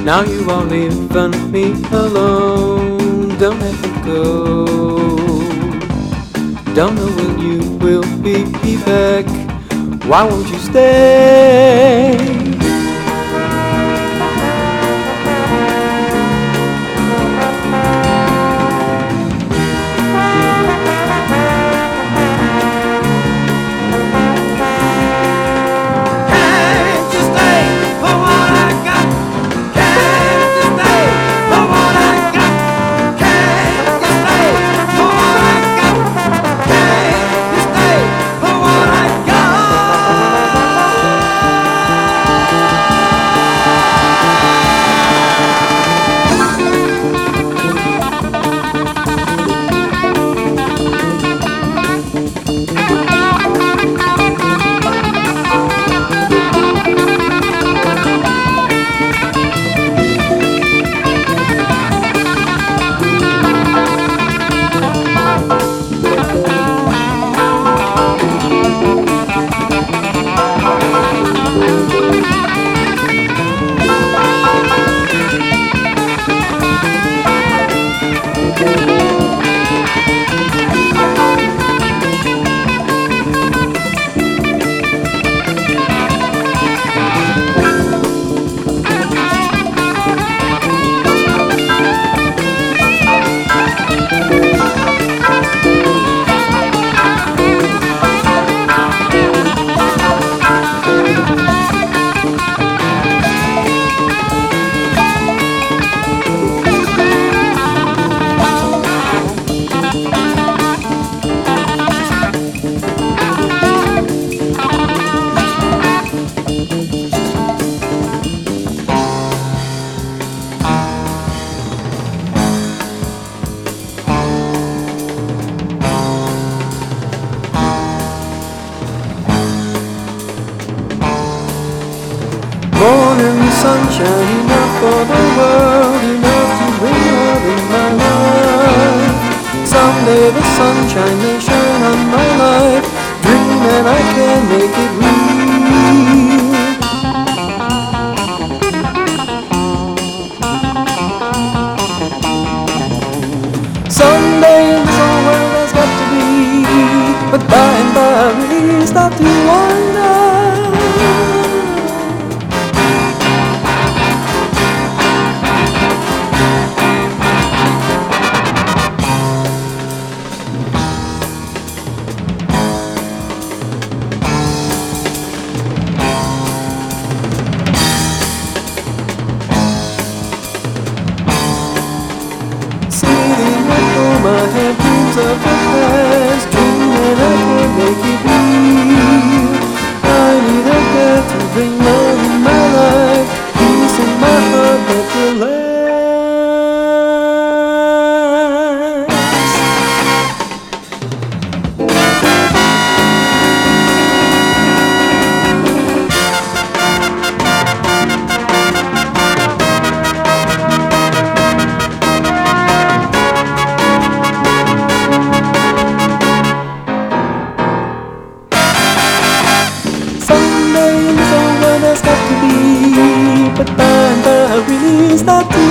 Now you are leaving me alone. Don't ever go. Don't know when you will be back. Why won't you stay? Morning sunshine, enough for the world, enough to bring out in my life. Someday the sunshine may shine on my life. Dream and I can make it real. Someday this whole world has got to be, but by and by I really start to wonder. I have dreams of the past, dream that I can make it real. I need a girl to bring love in my life, peace in my heart that will last. There's got to be, but by and by I really start to